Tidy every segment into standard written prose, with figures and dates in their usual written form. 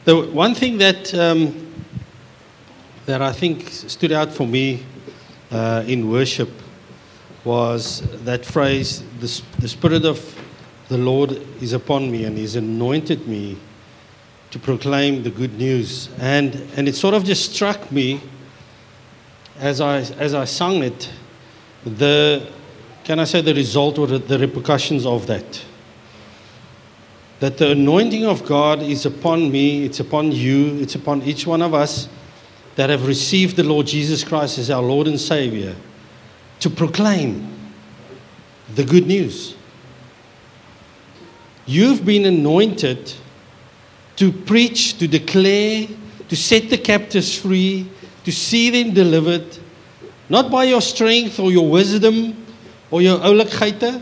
The one thing that I think stood out for me in worship was that phrase, the Spirit of the Lord is upon me and He's anointed me to proclaim the good news. And it sort of just struck me as I sung it, the result or the repercussions of that. That the anointing of God is upon me, it's upon you, it's upon each one of us that have received the Lord Jesus Christ as our Lord and Savior, to proclaim the good news. You've been anointed to preach, to declare, to set the captives free, to see them delivered, not by your strength or your wisdom or your oulikheid,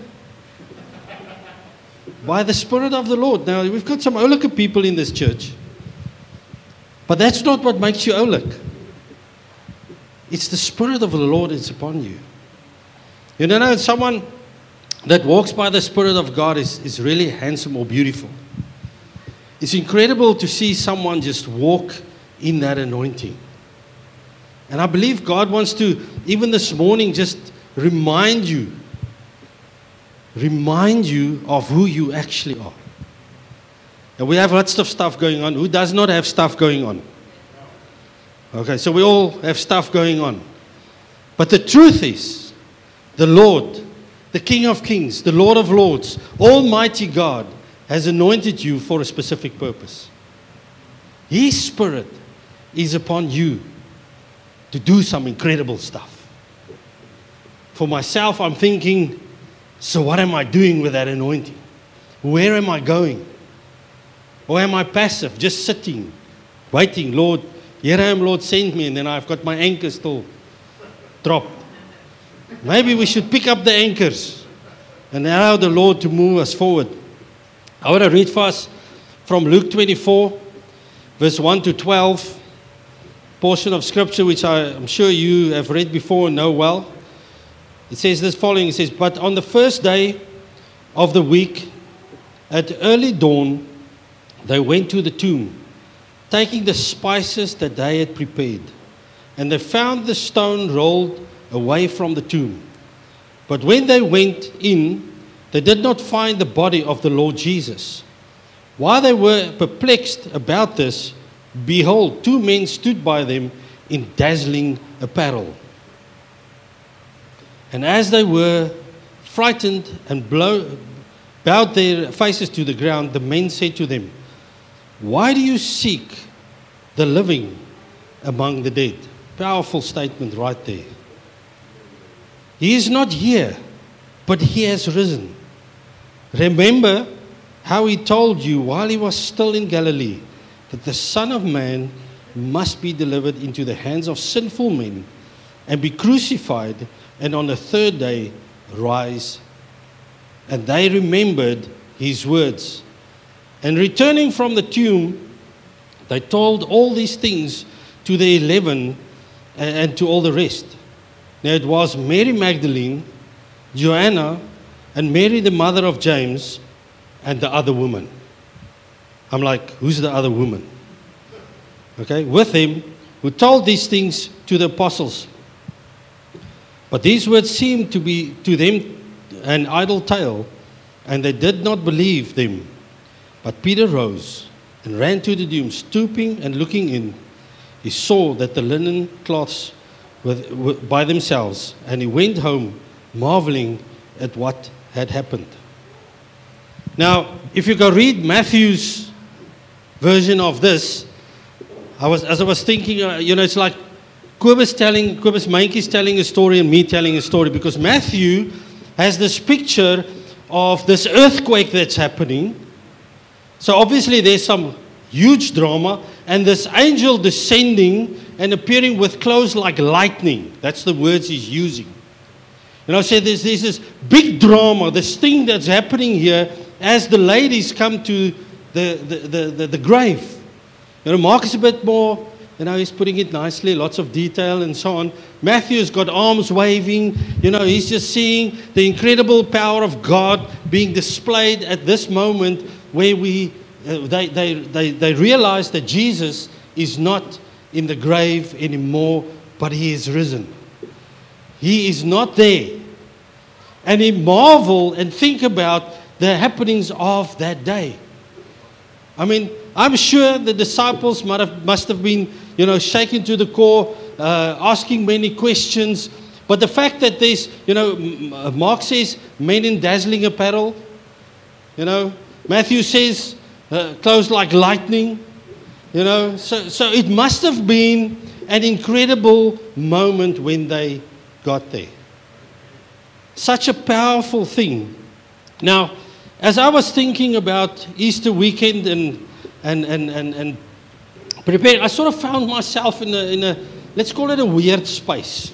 by the Spirit of the Lord. Now, we've got some oulike people in this church, but that's not what makes you oulik. It's the Spirit of the Lord that's upon you. You know, someone that walks by the Spirit of God is really handsome or beautiful. It's incredible to see someone just walk in that anointing. And I believe God wants to, even this morning, just remind you of who you actually are. And we have lots of stuff going on. Who does not have stuff going on? Okay, so we all have stuff going on. But the truth is, the Lord, the King of Kings, the Lord of Lords, Almighty God, has anointed you for a specific purpose. His Spirit is upon you to do some incredible stuff. For myself, I'm thinking, so what am I doing with that anointing? Where am I going? Or am I passive, just sitting, waiting, Lord, here I am, Lord, send me, and then I've got my anchors still dropped. Maybe we should pick up the anchors and allow the Lord to move us forward. I want to read for us from Luke 24, verse 1 to 12, portion of scripture which I'm sure you have read before and know well. It says this following, it says, "But on the first day of the week, at early dawn, they went to the tomb, taking the spices that they had prepared. And they found the stone rolled away from the tomb. But when they went in, they did not find the body of the Lord Jesus. While they were perplexed about this, behold, two men stood by them in dazzling apparel. And as they were frightened and bowed their faces to the ground, the men said to them, 'Why do you seek the living among the dead?'" Powerful statement right there. "He is not here, but He has risen. Remember how He told you while He was still in Galilee that the Son of Man must be delivered into the hands of sinful men and be crucified, and on the third day rise." And they remembered His words. And returning from the tomb, they told all these things to the 11 and to all the rest. Now it was Mary Magdalene, Joanna, and Mary the mother of James, and the other woman. I'm like, who's the other woman? Okay, with him, who told these things to the apostles. But these words seemed to be to them an idle tale, and they did not believe them. But Peter rose and ran to the tomb, stooping and looking in. He saw that the linen cloths were by themselves, and he went home marveling at what had happened. Now, if you go read Matthew's version of this, as I was thinking, it's like Kobus Meintjies telling a story and me telling a story, because Matthew has this picture of this earthquake that's happening. So obviously there's some huge drama, and this angel descending and appearing with clothes like lightning. That's the words he's using. So there's this big drama, this thing that's happening here as the ladies come to the grave. Mark is a bit more, he's putting it nicely, lots of detail and so on. Matthew's got arms waving, he's just seeing the incredible power of God being displayed at this moment where we they realize that Jesus is not in the grave anymore, but he is risen. He is not there. And he marvel and think about the happenings of that day. I mean, I'm sure the disciples must have been, shaken to the core, asking many questions. But the fact that there's, Mark says, men in dazzling apparel. Matthew says, clothes like lightning. So it must have been an incredible moment when they got there. Such a powerful thing. Now, as I was thinking about Easter weekend and preparing, I sort of found myself in a let's call it a weird space.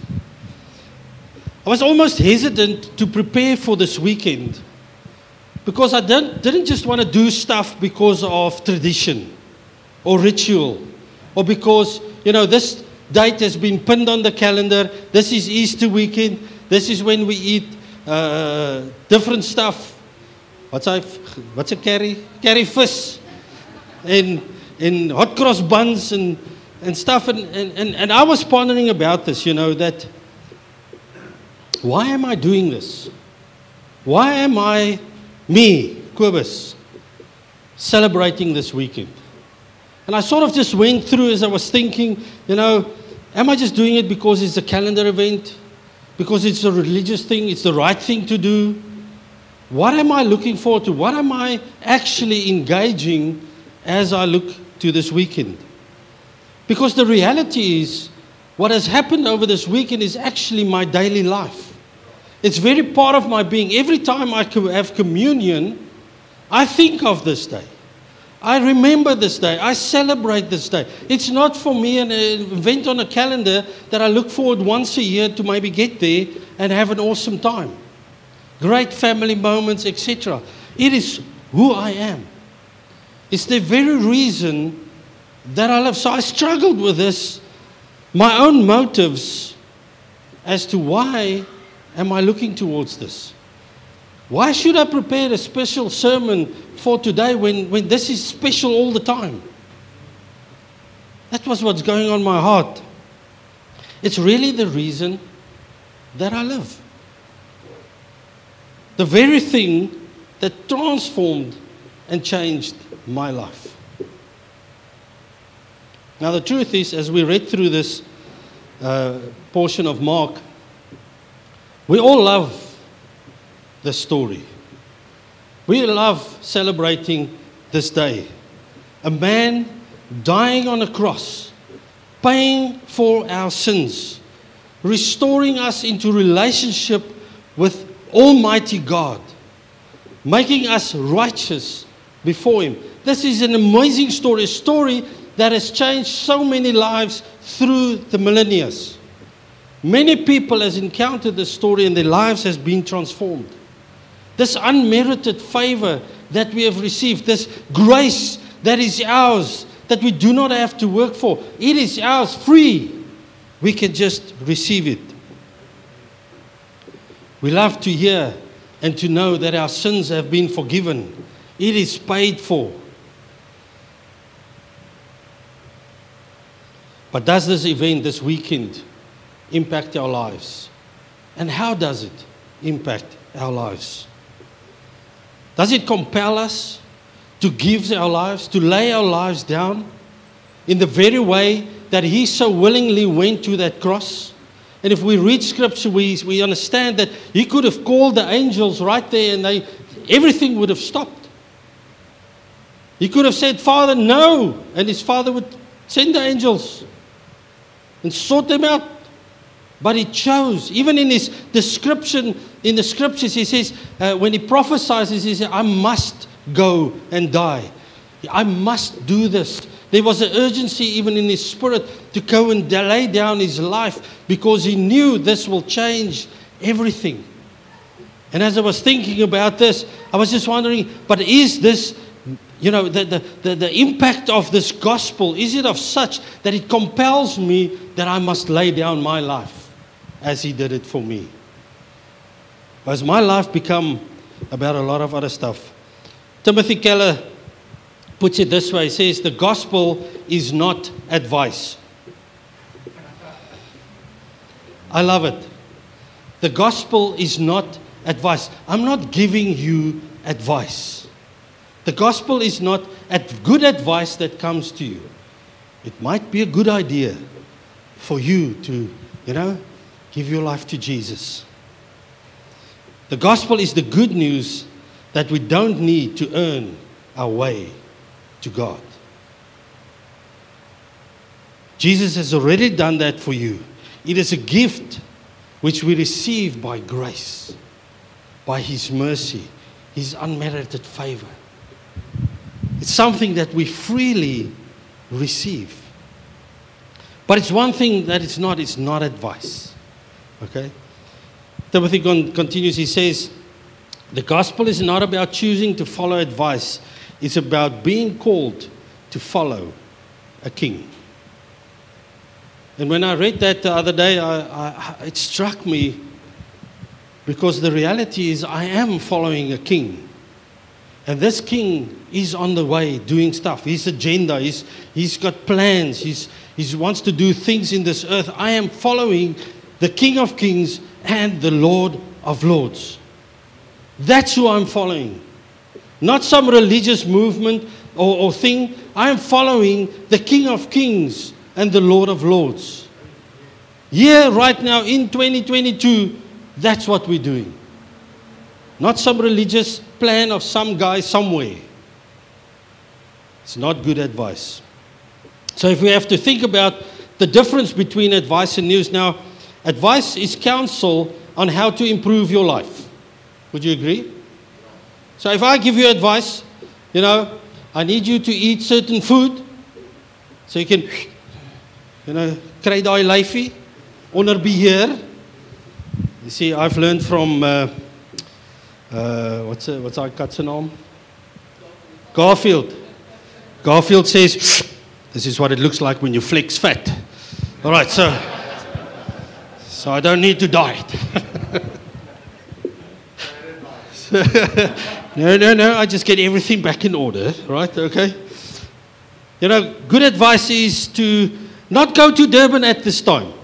I was almost hesitant to prepare for this weekend because I didn't just want to do stuff because of tradition or ritual or because, this date has been pinned on the calendar. This is Easter weekend. This is when we eat different stuff. What's a curry? Curry fish and hot cross buns and stuff. And I was pondering about this, that why am I doing this? Why am I, me, Kobus, celebrating this weekend? And I sort of just went through as I was thinking, am I just doing it because it's a calendar event? Because it's a religious thing? It's the right thing to do? What am I looking forward to? What am I actually engaging as I look to this weekend? Because the reality is, what has happened over this weekend is actually my daily life. It's very part of my being. Every time I have communion, I think of this day. I remember this day. I celebrate this day. It's not for me an event on a calendar that I look forward once a year to maybe get there and have an awesome time. Great family moments, etc. It is who I am. It's the very reason that I love. So I struggled with this, my own motives as to why am I looking towards this. Why should I prepare a special sermon for today when this is special all the time? That was what's going on in my heart. It's really the reason that I live. The very thing that transformed and changed my life. Now the truth is, as we read through this portion of Mark, we all love this story. We love celebrating this day. A man dying on a cross, paying for our sins, restoring us into relationship with Almighty God, making us righteous before Him. This is an amazing story, a story that has changed so many lives through the millennia. Many people has encountered this story and their lives has been transformed. This unmerited favor that we have received, this grace that is ours, that we do not have to work for. It is ours, free. We can just receive it. We love to hear and to know that our sins have been forgiven. It is paid for. But does this event, this weekend, impact our lives? And how does it impact our lives? Does it compel us to give our lives, to lay our lives down in the very way that He so willingly went to that cross? And if we read Scripture, we understand that He could have called the angels right there and everything would have stopped. He could have said, Father, no. And His Father would send the angels and sort them out. But He chose, even in His description in the Scriptures, He says, when He prophesies, He says, I must go and die. I must do this. There was an urgency even in His spirit to go and lay down His life because He knew this will change everything. And as I was thinking about this, I was just wondering, but is this, the impact of this gospel, is it of such that it compels me that I must lay down my life as He did it for me? Has my life become about a lot of other stuff? Timothy Keller puts it this way. He says, the gospel is not advice. I love it. The gospel is not advice. I'm not giving you advice. The gospel is not good advice that comes to you. It might be a good idea for you to, give your life to Jesus. The gospel is the good news that we don't need to earn our way to God. Jesus has already done that for you. It is a gift which we receive by grace, by His mercy, His unmerited favor. It's something that we freely receive. But it's one thing that it's not advice. Okay? Timothy continues, he says, the gospel is not about choosing to follow advice. It's about being called to follow a king. And when I read that the other day, it struck me, because the reality is I am following a king. And this king is on the way doing stuff. His agenda, he's got plans. He wants to do things in this earth. I am following the King of Kings and the Lord of Lords. That's who I'm following. Not some religious movement or thing. I am following the King of Kings and the Lord of Lords. Here, right now, in 2022, that's what we're doing. Not some religious plan of some guy somewhere. It's not good advice. So if we have to think about the difference between advice and news. Now, advice is counsel on how to improve your life. Would you agree? So if I give you advice, I need you to eat certain food so you can, kry daai lyfie onder beheer. You see, I've learned from, what's our cat's name? Garfield. Garfield says, this is what it looks like when you flex fat. All right, so I don't need to diet. No, I just get everything back in order, right? Okay. Good advice is to not go to Durban at this time.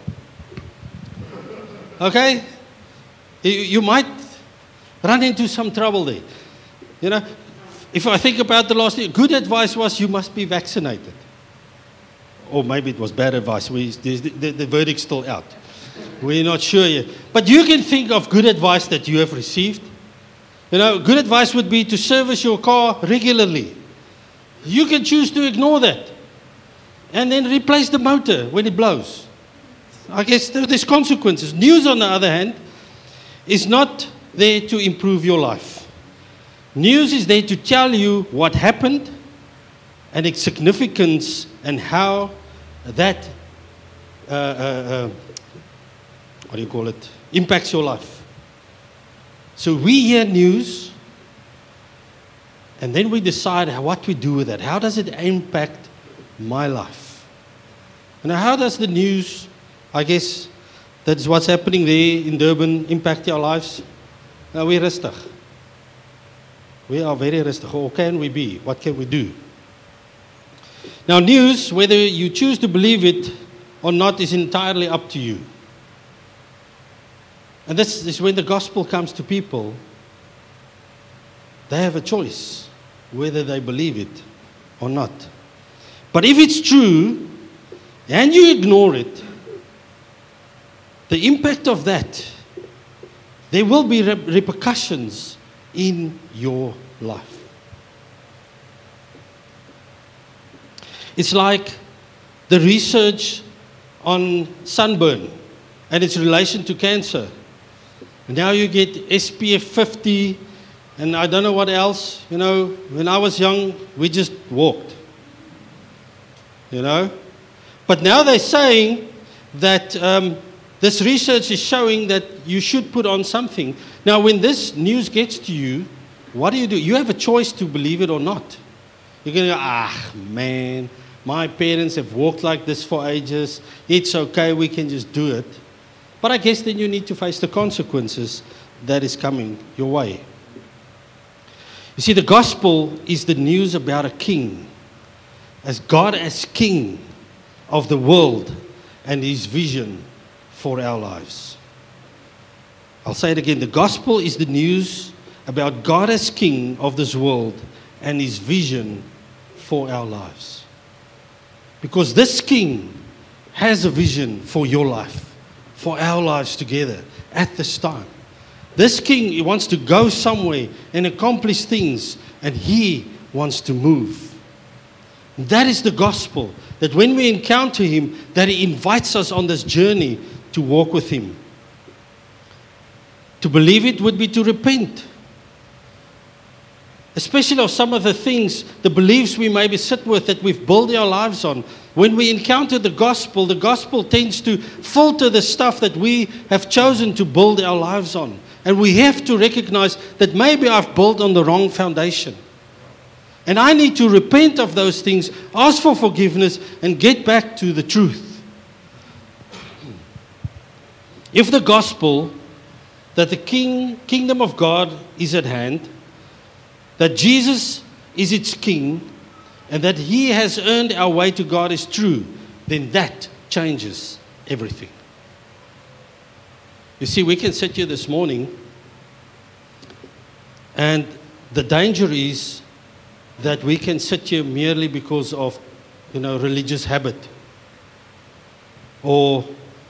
Okay? You might run into some trouble there. If I think about the last year, good advice was you must be vaccinated. Or maybe it was bad advice. The verdict's still out. We're not sure yet. But you can think of good advice that you have received. Good advice would be to service your car regularly. You can choose to ignore that. And then replace the motor when it blows. I guess there's consequences. News, on the other hand, is not there to improve your life. News is there to tell you what happened and its significance and how that, impacts your life. So we hear news, and then we decide what we do with it. How does it impact my life? And how does the news, I guess, that's what's happening there in Durban, impact our lives? We're rustig. We are very rustig. Or can we be? What can we do? Now, news, whether you choose to believe it or not, is entirely up to you. And this is when the gospel comes to people. They have a choice whether they believe it or not. But if it's true and you ignore it, the impact of that, there will be repercussions in your life. It's like the research on sunburn and its relation to cancer. Now you get SPF 50 and I don't know what else. When I was young, we just walked. But now they're saying that this research is showing that you should put on something. Now, when this news gets to you, what do? You have a choice to believe it or not. You're going to go, man, my parents have walked like this for ages. It's okay, we can just do it. But I guess then you need to face the consequences that is coming your way. You see, the gospel is the news about a king, as God as king of the world and his vision for our lives. I'll say it again. The gospel is the news about God as king of this world and his vision for our lives. Because this king has a vision for your life, for our lives together at this time. This king, he wants to go somewhere and accomplish things, and he wants to move. That is the gospel, that when we encounter him, that he invites us on this journey to walk with him. To believe it would be to repent. Especially of some of the things, the beliefs we maybe sit with that we've built our lives on. When we encounter the gospel tends to filter the stuff that we have chosen to build our lives on. And we have to recognize that maybe I've built on the wrong foundation. And I need to repent of those things, ask for forgiveness, and get back to the truth. If the gospel, that the kingdom of God is at hand, that Jesus is its king, and that he has earned our way to God is true, then that changes everything. You see, we can sit here this morning, and the danger is that we can sit here merely because of, religious habit. Or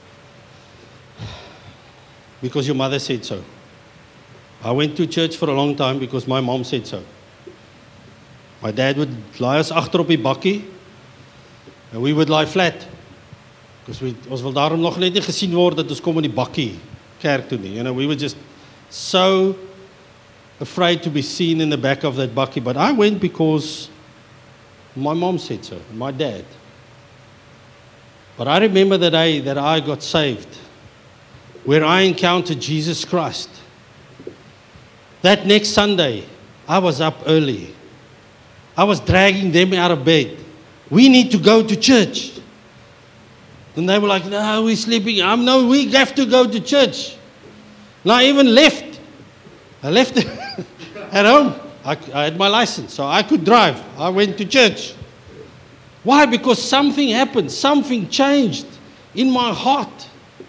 because your mother said so. I went to church for a long time because my mom said so. My dad would lie us agter op die bakkie, and we would lie flat. Because ons wil daarom nog net nie gesien word dat ons kom in die bakkie kerk toe nie. We were just so afraid to be seen in the back of that bakkie. But I went because my mom said so, my dad. But I remember the day that I got saved, where I encountered Jesus Christ. That next Sunday, I was up early. I was dragging them out of bed. We need to go to church. And they were like, no, we're sleeping. No, we have to go to church. And I even left. I left at home. I had my license, so I could drive. I went to church. Why? Because something happened. Something changed in my heart.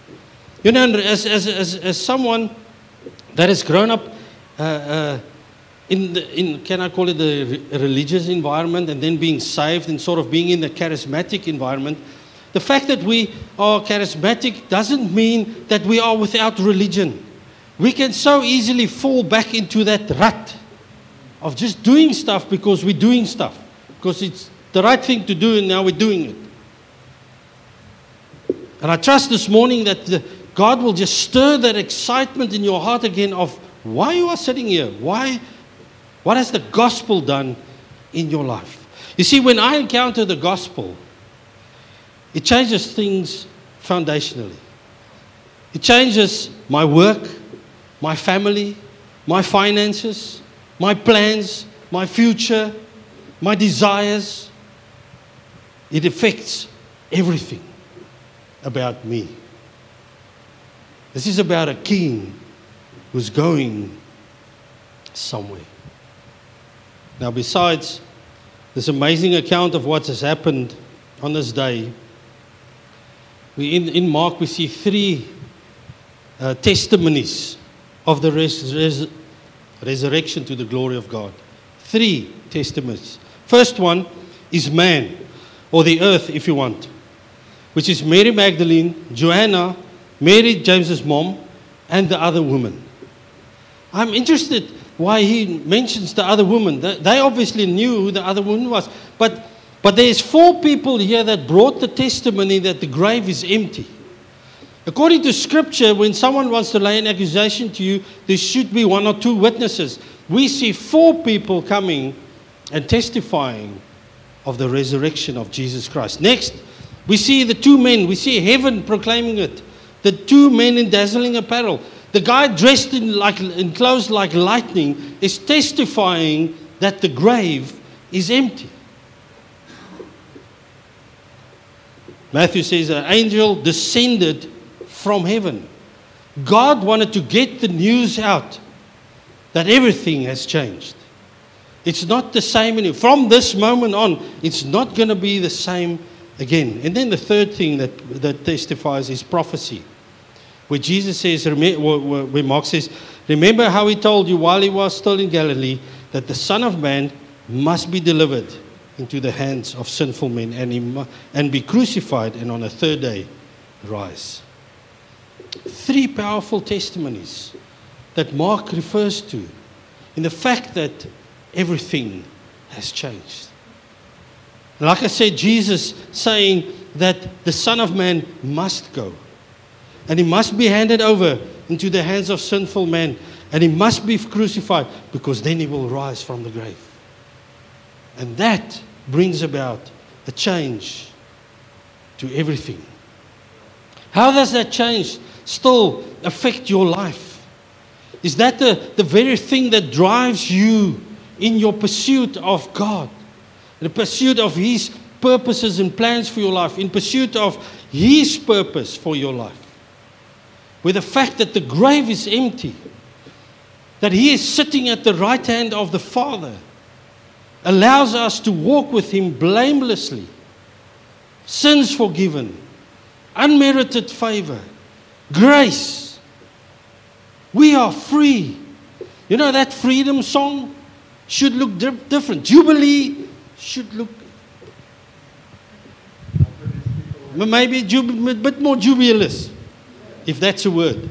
As someone that has grown up in can I call it the religious environment, and then being saved and sort of being in the charismatic environment, the fact that we are charismatic doesn't mean that we are without religion. We can so easily fall back into that rut of just doing stuff because we're doing stuff, because it's the right thing to do and now we're doing it. And I trust this morning that God will just stir that excitement in your heart again of why you are sitting here. Why? What has the gospel done in your life? You see, when I encounter the gospel, it changes things foundationally. It changes my work, my family, my finances, my plans, my future, my desires. It affects everything about me. This is about a king who's going somewhere. Now, besides this amazing account of what has happened on this day, in Mark we see three testimonies of the resurrection to the glory of God. Three testimonies. First one is man, or the earth if you want, which is Mary Magdalene, Joanna, Mary, James's mom, and the other woman. I'm interested why he mentions the other woman. They obviously knew who the other woman was. But there's 4 people here that brought the testimony that the grave is empty. According to Scripture, when someone wants to lay an accusation to you, there should be 1 or 2 witnesses. We see 4 people coming and testifying of the resurrection of Jesus Christ. Next, we see the 2 men. We see heaven proclaiming it. The 2 men in dazzling apparel. The guy dressed in clothes like lightning is testifying that the grave is empty. Matthew says an angel descended from heaven. God wanted to get the news out that everything has changed. It's not the same anymore. From this moment on, it's not going to be the same again. And then the third thing that testifies is prophecy. Where Jesus says, where Mark says, remember how he told you while he was still in Galilee that the Son of Man must be delivered into the hands of sinful men and be crucified and on a third day rise. 3 powerful testimonies that Mark refers to in the fact that everything has changed. Like I said, Jesus saying that the Son of Man must go. And he must be handed over into the hands of sinful men. And he must be crucified because then he will rise from the grave. And that brings about a change to everything. How does that change still affect your life? Is that the very thing that drives you in your pursuit of God? The pursuit of His purposes and plans for your life, in pursuit of His purpose for your life. With the fact that the grave is empty, that He is sitting at the right hand of the Father, allows us to walk with Him blamelessly, sins forgiven, unmerited favor, grace. We are free. You know that freedom song should look different. Jubilee should look maybe a bit more jubilous, if that's a word.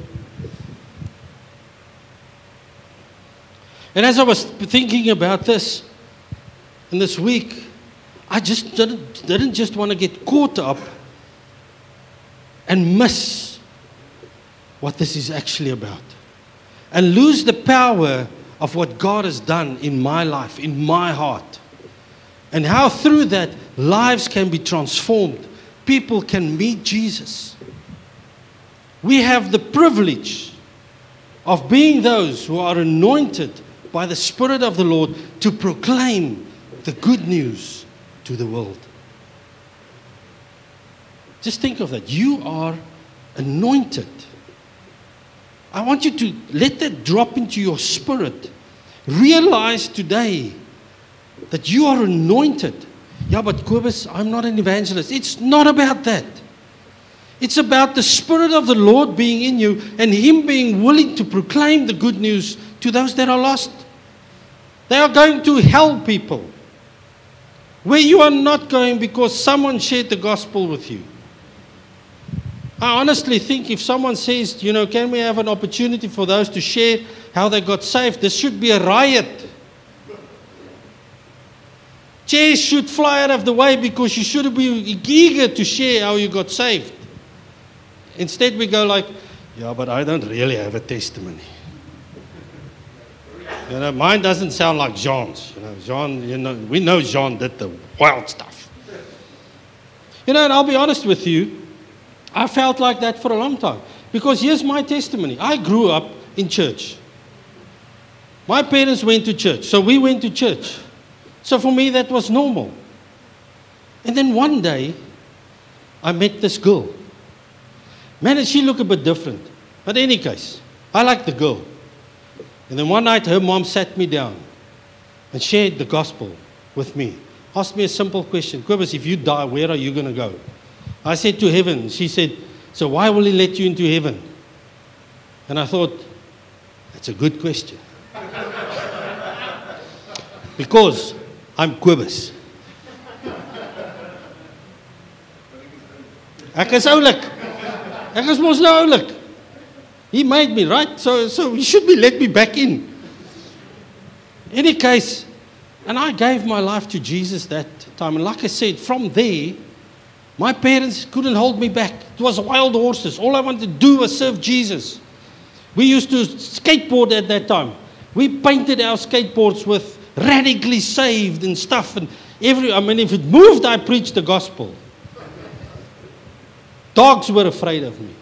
And as I was thinking about this, in this week, I just didn't just want to get caught up and miss what this is actually about. And lose the power of what God has done in my life, in my heart. And how through that, lives can be transformed. People can meet Jesus. We have the privilege of being those who are anointed by the Spirit of the Lord to proclaim the good news to the world. Just think of that. You are anointed. I want you to let that drop into your spirit. Realize today that you are anointed. Yeah, but Kobus, I'm not an evangelist. It's not about that. It's about the Spirit of the Lord being in you and Him being willing to proclaim the good news to those that are lost. They are going to hell, people, where you are not going because someone shared the gospel with you. I honestly think if someone says, you know, can we have an opportunity for those to share how they got saved, there should be a riot. Chairs should fly out of the way because you should be eager to share how you got saved. Instead we go like, yeah, but I don't really have a testimony. You know, mine doesn't sound like Jean's. You know, Jean, we know Jean did the wild stuff. You know, and I'll be honest with you, I felt like that for a long time. Because here's my testimony. I grew up in church. My parents went to church, so we went to church. So for me, that was normal. And then one day, I met this girl. Man, did she look a bit different. But in any case, I liked the girl. And then one night, her mom sat me down and shared the gospel with me. Asked me a simple question. Kobus, if you die, where are you going to go? I said, to heaven. She said, so why will He let you into heaven? And I thought, that's a good question. Because I'm Kobus. Ek is oulik. Ek is mos nou oulik. He made me, right? So He should be let me back in. Any case, and I gave my life to Jesus that time. And like I said, from there, my parents couldn't hold me back. It was wild horses. All I wanted to do was serve Jesus. We used to skateboard at that time. We painted our skateboards with radically saved and stuff. And if it moved, I preached the gospel. Dogs were afraid of me.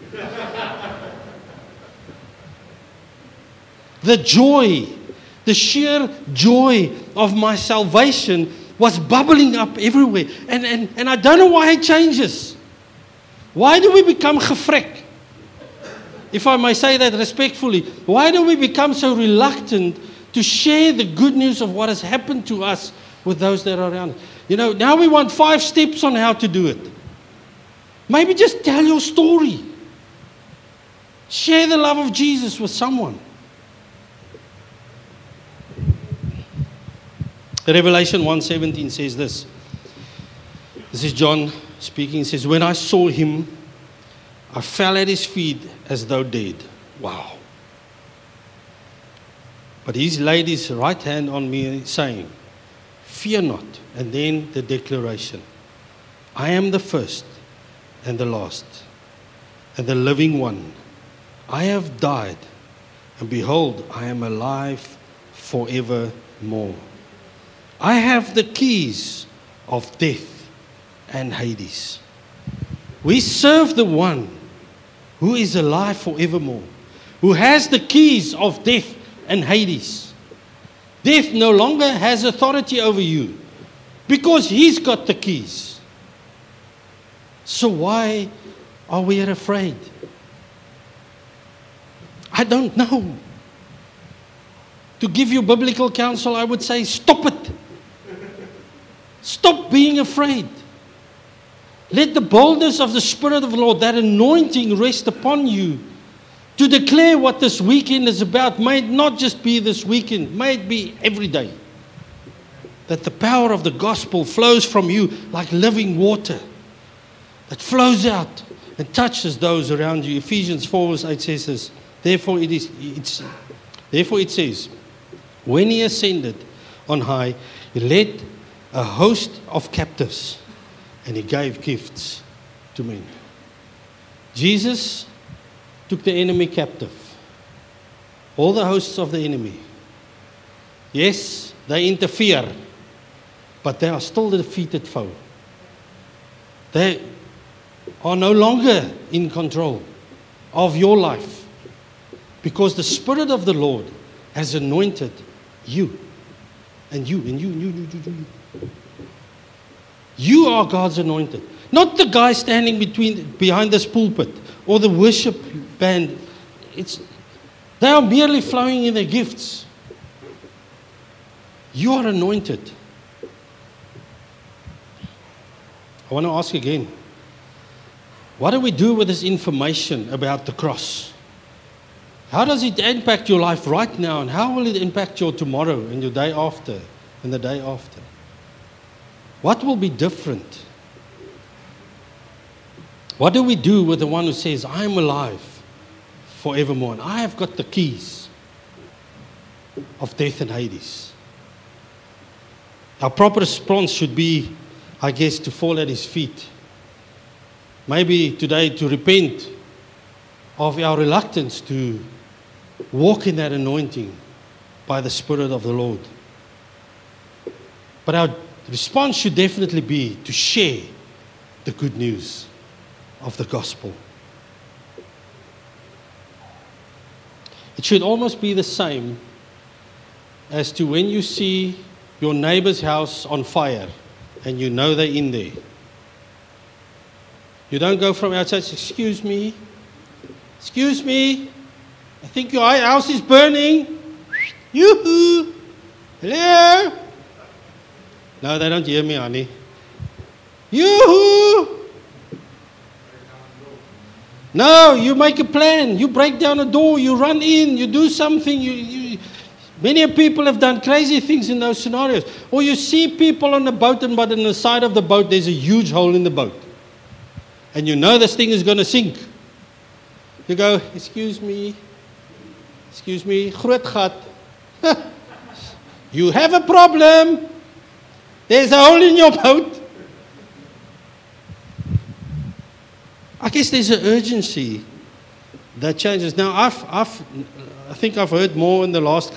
The joy, the sheer joy of my salvation was bubbling up everywhere. And I don't know why it changes. Why do we become gevrek? If I may say that respectfully, why do we become so reluctant to share the good news of what has happened to us with those that are around us. Now we want 5 steps on how to do it. Maybe just tell your story. Share the love of Jesus with someone. Revelation 1:17 says this. This is John speaking. He says, when I saw him, I fell at his feet as though dead. Wow. But he laid his right hand on me, saying, fear not. And then the declaration, I am the first and the last, and the living one. I have died, and behold, I am alive forevermore. I have the keys of death and Hades. We serve the one who is alive forevermore, who has the keys of death and Hades. Death no longer has authority over you because he's got the keys. So why are we afraid? I don't know. To give you biblical counsel, I would say stop it. Stop being afraid. Let the boldness of the Spirit of the Lord, that anointing, rest upon you to declare what this weekend is about. May it not just be this weekend, may it be every day. That the power of the gospel flows from you like living water. That flows out and touches those around you. Ephesians 4:8 says this. Therefore it says, when he ascended on high, he led a host of captives, and he gave gifts to men. Jesus took the enemy captive. All the hosts of the enemy. Yes, they interfere, but they are still the defeated foe. They are no longer in control of your life, because the Spirit of the Lord has anointed you. And you. You are God's anointed. Not the guy standing behind this pulpit or the worship band. They are merely flowing in their gifts. You are anointed. I want to ask again. What do we do with this information about the cross? How does it impact your life right now, and how will it impact your tomorrow and your day after and the day after? What will be different? What do we do with the one who says, I am alive forevermore, and I have got the keys of death and Hades? Our proper response should be, I guess, to fall at his feet. Maybe today to repent of our reluctance to walk in that anointing by the Spirit of the Lord. But our response should definitely be to share the good news of the gospel. It should almost be the same as to when you see your neighbor's house on fire and you know they're in there. You don't go from outside, excuse me, I think your house is burning. Yoo-hoo, hello? No, they don't hear me, honey. Yoo-hoo! No, you make a plan. You break down a door. You run in. You do something. Many people have done crazy things in those scenarios. Or you see people on the boat, but on the side of the boat, there's a huge hole in the boat. And you know this thing is going to sink. You go, excuse me, groot gat. You have a problem. There's a hole in your boat. I guess there's an urgency that changes. Now, I think I've heard more in the last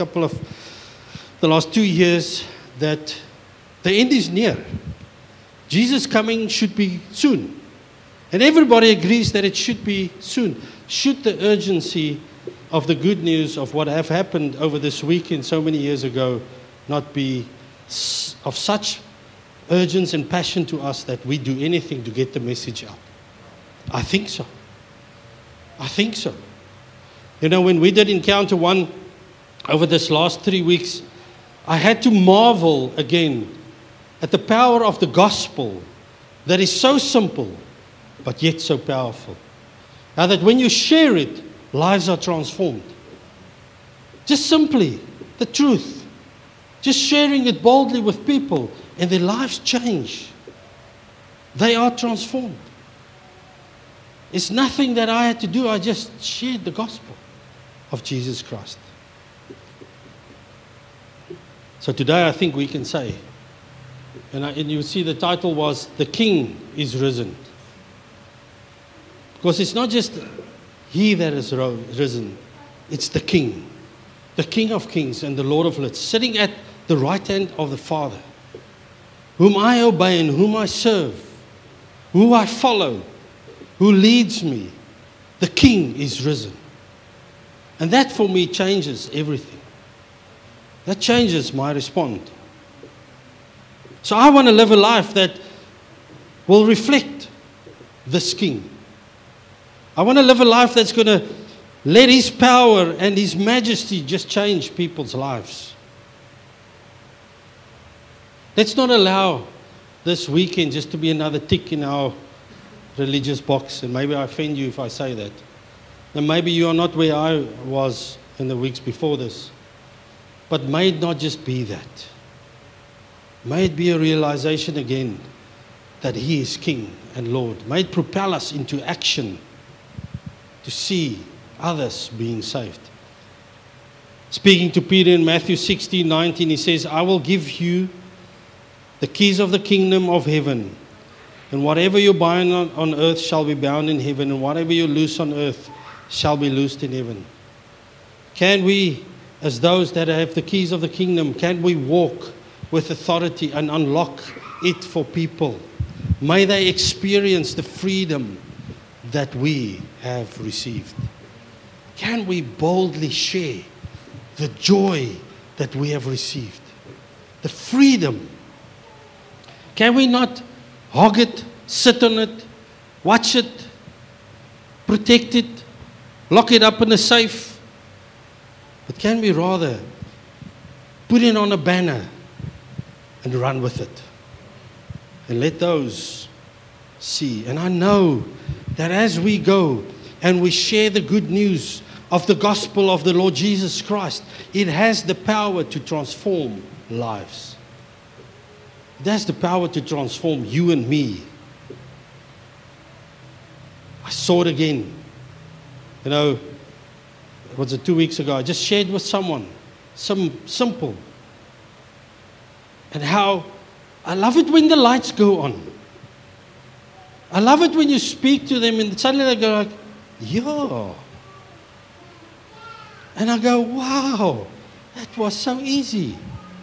2 years that the end is near. Jesus' coming should be soon. And everybody agrees that it should be soon. Should the urgency of the good news of what have happened over this weekend so many years ago not be of such urgency and passion to us that we do anything to get the message out? I think so. You know, when we did Encounter One over this last 3 weeks, I had to marvel again at the power of the gospel that is so simple, but yet so powerful. Now that when you share it, lives are transformed. Just simply, the truth. Just sharing it boldly with people, and their lives change. They are transformed. It's nothing that I had to do. I just shared the gospel of Jesus Christ. So today I think we can say, and you see the title was, The King is Risen. Because it's not just He that is risen, it's the King of Kings and the Lord of Lords, sitting at the right hand of the Father, whom I obey and whom I serve, who I follow, who leads me. The King is risen. And that for me changes everything. That changes my response. So I want to live a life that will reflect this King. I want to live a life that's going to let His power and His majesty just change people's lives. Let's not allow this weekend just to be another tick in our religious box. And maybe I offend you if I say that. And maybe you are not where I was in the weeks before this. But may it not just be that. May it be a realization again that He is King and Lord. May it propel us into action to see others being saved. Speaking to Peter in Matthew 16:19, he says, I will give you the keys of the kingdom of heaven. And whatever you bind on earth shall be bound in heaven, and whatever you loose on earth shall be loosed in heaven. Can we, as those that have the keys of the kingdom, can we walk with authority and unlock it for people? May they experience the freedom that we have received. Can we boldly share the joy that we have received? The freedom. Can we not hog it, sit on it, watch it, protect it, lock it up in a safe? But can we rather put it on a banner and run with it? And let those see. And I know that as we go and we share the good news of the gospel of the Lord Jesus Christ, it has the power to transform lives. It has the power to transform you and me. I saw it again. You know, was it 2 weeks ago? I just shared with someone, some simple. And how I love it when the lights go on. I love it when you speak to them and suddenly they go like, yeah. And I go, wow, that was so easy.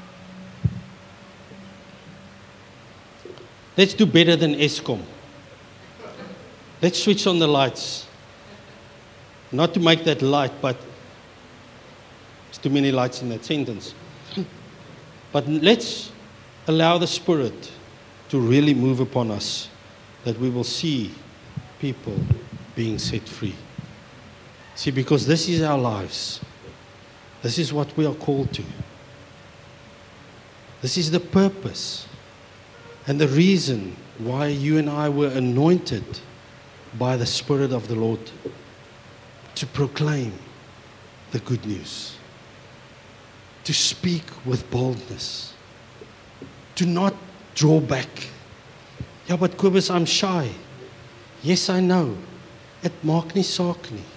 Let's do better than Eskom. Let's switch on the lights. Not to make that light, but there's too many lights in that sentence. But let's allow the Spirit to really move upon us, that we will see people being set free. See, because this is our lives. This is what we are called to. This is the purpose and the reason why you and I were anointed by the Spirit of the Lord to proclaim the good news, to speak with boldness, to not draw back. Ja, but Kobus, I'm shy. Yes, I know. It maak nie saak nie.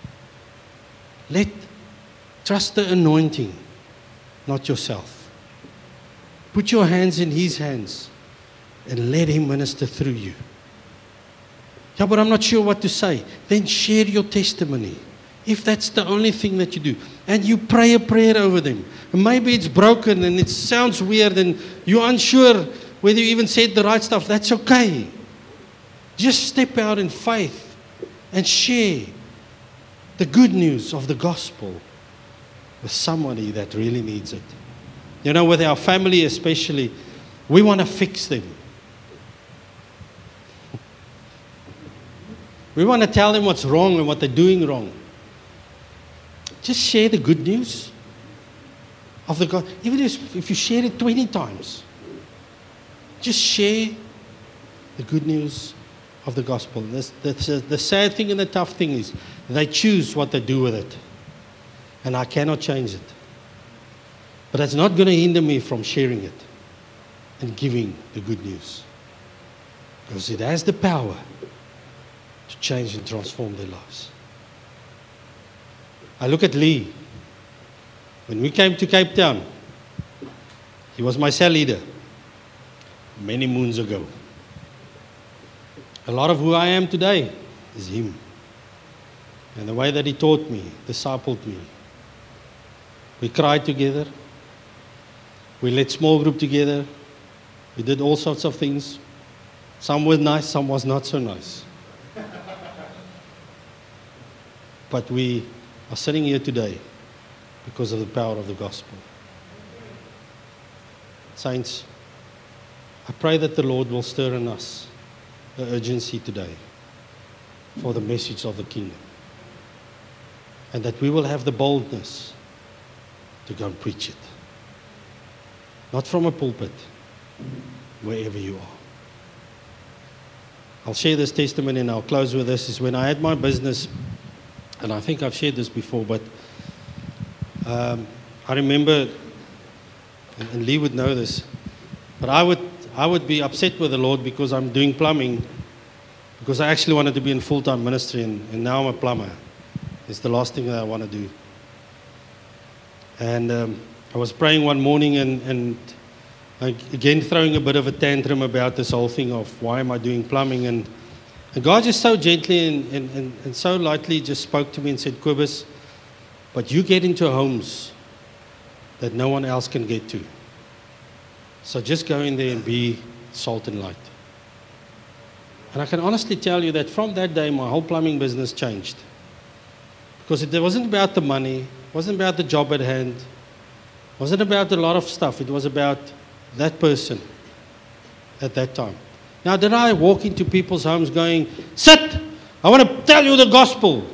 Trust the anointing, not yourself. Put your hands in His hands and let Him minister through you. Yeah, but I'm not sure what to say. Then share your testimony. If that's the only thing that you do. And you pray a prayer over them. And maybe it's broken and it sounds weird and you're unsure whether you even said the right stuff. That's okay. Just step out in faith and share the good news of the gospel with somebody that really needs it. You know, with our family especially, we want to fix them. We want to tell them what's wrong and what they're doing wrong. Just share the good news. of the God. Even if you share it 20 times, just share the good news of the gospel. The sad thing and the tough thing is they choose what they do with it. And I cannot change it. But that's not going to hinder me from sharing it and giving the good news. Because it has the power to change and transform their lives. I look at Lee. When we came to Cape Town, he was my cell leader many moons ago. A lot of who I am today is him. And the way that he taught me, discipled me. We cried together. We led small group together. We did all sorts of things. Some were nice, some was not so nice. But we are sitting here today because of the power of the gospel. Saints, I pray that the Lord will stir in us the urgency today for the message of the kingdom. And that we will have the boldness to go and preach it. Not from a pulpit, wherever you are. I'll share this testimony and I'll close with this. Is when I had my business, and I think I've shared this before, but I remember, and Lee would know this, but I would be upset with the Lord because I'm doing plumbing, because I actually wanted to be in full-time ministry, and now I'm a plumber. It's the last thing that I want to do. And I was praying one morning and again throwing a bit of a tantrum about this whole thing of why am I doing plumbing. And God just so gently and so lightly just spoke to me and said, Kobus, but you get into homes that no one else can get to. So just go in there and be salt and light. And I can honestly tell you that from that day, my whole plumbing business changed. Because it wasn't about the money, it wasn't about the job at hand, it wasn't about a lot of stuff. It was about that person at that time. Now, did I walk into people's homes going, sit, I want to tell you the gospel?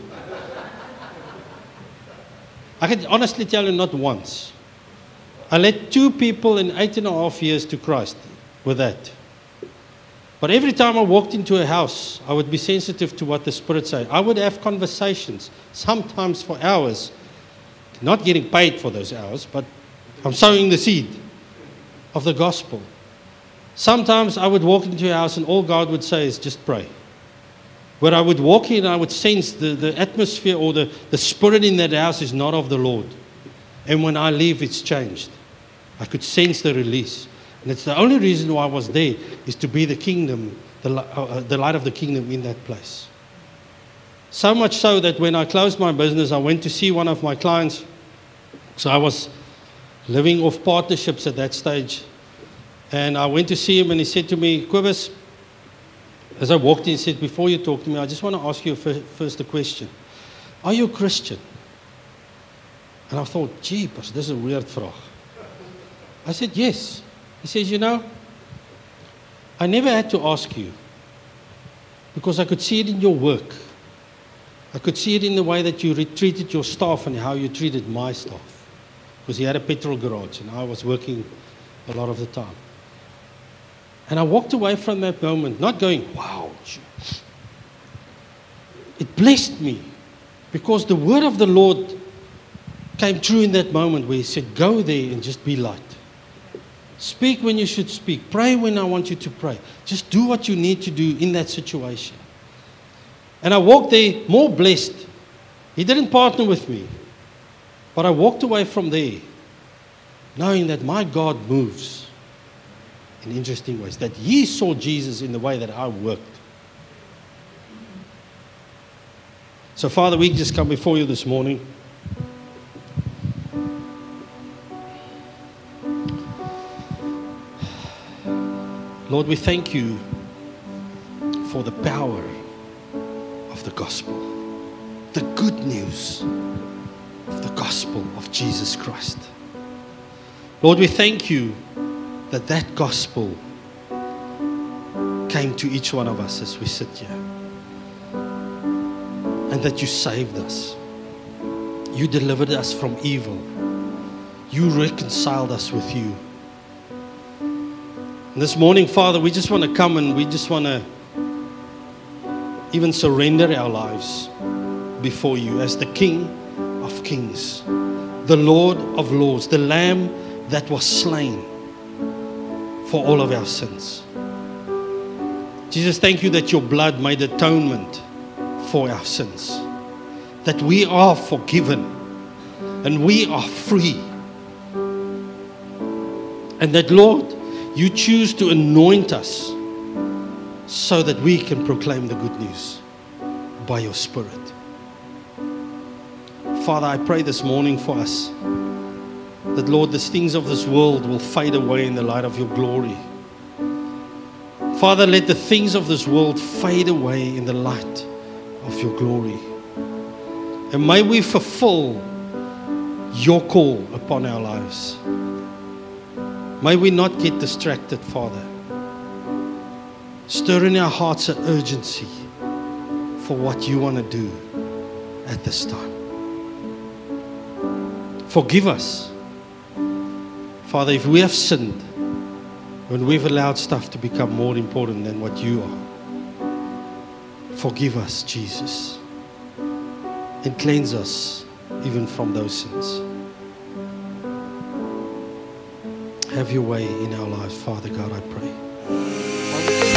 I can honestly tell you not once. I led 2 people in 8.5 years to Christ with that. But every time I walked into a house, I would be sensitive to what the Spirit said. I would have conversations, sometimes for hours, not getting paid for those hours, but I'm sowing the seed of the gospel. Sometimes I would walk into a house and all God would say is just pray. Where I would walk in, I would sense the atmosphere or the spirit in that house is not of the Lord. And when I leave, it's changed. I could sense the release. And it's the only reason why I was there is to be the kingdom, the light of the kingdom in that place. So much so that when I closed my business, I went to see one of my clients. So I was living off partnerships at that stage. And I went to see him and he said to me, Kobus, as I walked in, he said, before you talk to me, I just want to ask you first a question. Are you a Christian? And I thought, jeepers, this is a weird vraag. I said, yes. He says, you know, I never had to ask you because I could see it in your work. I could see it in the way that you treated your staff and how you treated my staff. Because he had a petrol garage and I was working a lot of the time. And I walked away from that moment not going, wow. It blessed me because the word of the Lord came true in that moment where he said, go there and just be light. Speak when you should speak. Pray when I want you to pray. Just do what you need to do in that situation. And I walked there more blessed. He didn't partner with me. But I walked away from there knowing that my God moves in interesting ways. That he saw Jesus in the way that I worked. So Father, we just come before you this morning. Lord, we thank you for the power of the gospel, the good news of the gospel of Jesus Christ. Lord, we thank you that that gospel came to each one of us as we sit here, and that you saved us. You delivered us from evil. you reconciled us with you. And this morning, Father, we just want to come and we just want to even surrender our lives before you as the King of Kings, the Lord of Lords, the Lamb that was slain for all of our sins. Jesus, thank you that your blood made atonement for our sins, that we are forgiven and we are free, and that, Lord, you choose to anoint us so that we can proclaim the good news by your Spirit. Father, I pray this morning for us that, Lord, the things of this world will fade away in the light of your glory. Father, let the things of this world fade away in the light of your glory. And may we fulfill your call upon our lives. May we not get distracted, Father. Stir in our hearts an urgency for what you want to do at this time. Forgive us, Father, if we have sinned, when we've allowed stuff to become more important than what you are. Forgive us, Jesus, and cleanse us even from those sins. Have your way in our lives, Father God, I pray.